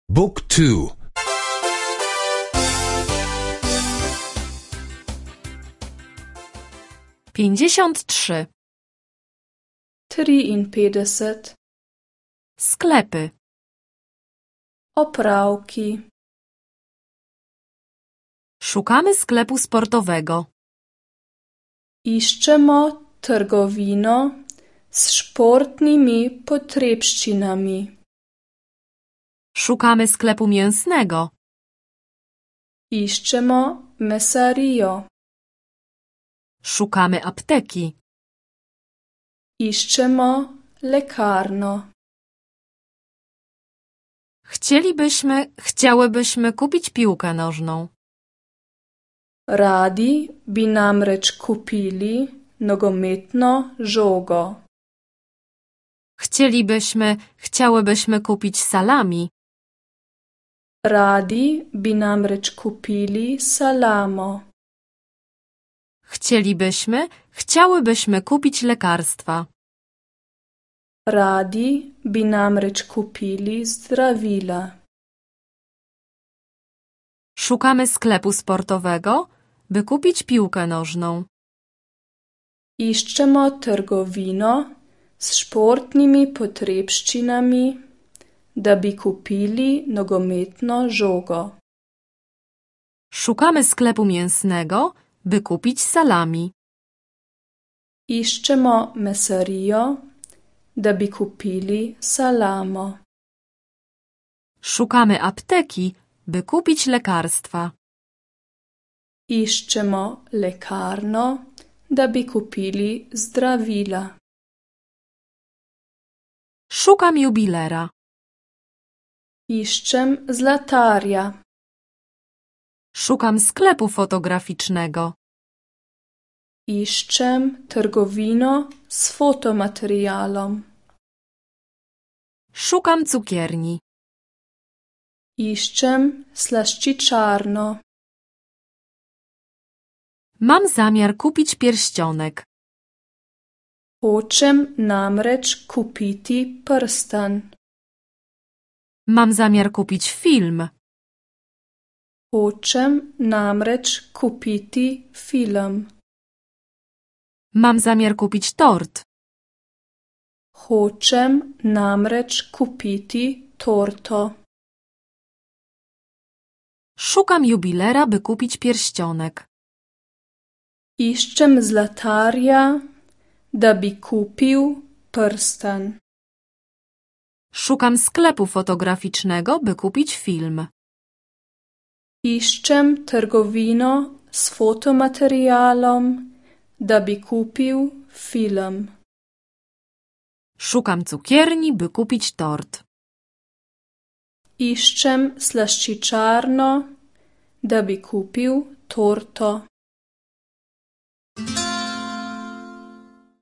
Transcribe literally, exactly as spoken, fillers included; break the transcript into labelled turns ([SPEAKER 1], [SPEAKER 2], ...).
[SPEAKER 1] Book two.
[SPEAKER 2] pięćdziesiąt trzy.
[SPEAKER 3] triinpetdeset.
[SPEAKER 2] Sklepy.
[SPEAKER 3] Opravki.
[SPEAKER 2] Szukamy sklepu sportowego.
[SPEAKER 3] Iščemo trgovino s športnimi potrebščinami.
[SPEAKER 2] Szukamy sklepu mięsnego.
[SPEAKER 3] Iščemo mesarijo.
[SPEAKER 2] Szukamy apteki.
[SPEAKER 3] Iščemo lekarno.
[SPEAKER 2] Chcielibyśmy, chciałybyśmy kupić piłkę nożną.
[SPEAKER 3] Radi bi namreč kupili nogometno žogo.
[SPEAKER 2] Chcielibyśmy, chciałybyśmy kupić salami.
[SPEAKER 3] Radi bi namreč kupili salamo.
[SPEAKER 2] Chcielibyśmy, chciałybyśmy kupić lekarstwa.
[SPEAKER 3] Radi bi namreč kupili zdravila.
[SPEAKER 2] Szukamy sklepu sportowego, by kupić piłkę nożną.
[SPEAKER 3] Iščemo trgovino s športnimi potrebščinami, da bi kupili nogometno žogo.
[SPEAKER 2] Szukamy sklepu mięsnego, by kupić salami.
[SPEAKER 3] Iščemo mesarijo, da bi kupili salamo.
[SPEAKER 2] Szukamy apteki, by kupić lekarstwa.
[SPEAKER 3] Iščemo lekarno, da bi kupili zdravila.
[SPEAKER 2] Szukam jubilera.
[SPEAKER 3] Iščem zlatarja.
[SPEAKER 2] Szukam sklepu fotograficznego.
[SPEAKER 3] Iščem trgovino s fotomaterialom.
[SPEAKER 2] Szukam cukierni.
[SPEAKER 3] Iščem slaščičarno.
[SPEAKER 2] Mam zamiar kupić pierścionek.
[SPEAKER 3] Hočem namreč kupiti prstan.
[SPEAKER 2] Mam zamiar kupić film.
[SPEAKER 3] Hočem namreč kupiti film.
[SPEAKER 2] Mam zamiar kupić tort.
[SPEAKER 3] Hočem namreč kupiti torto.
[SPEAKER 2] Szukam jubilera, by kupić pierścionek.
[SPEAKER 3] Iščem zlatarja, da bi kupil prstan.
[SPEAKER 2] Szukam sklepu fotograficznego, by kupić film.
[SPEAKER 3] Iščem trgovino s fotomaterialom, da bi kupil film.
[SPEAKER 2] Szukam cukierni, by kupić tort.
[SPEAKER 3] Iščem slaščičarno, da bi kupil torto.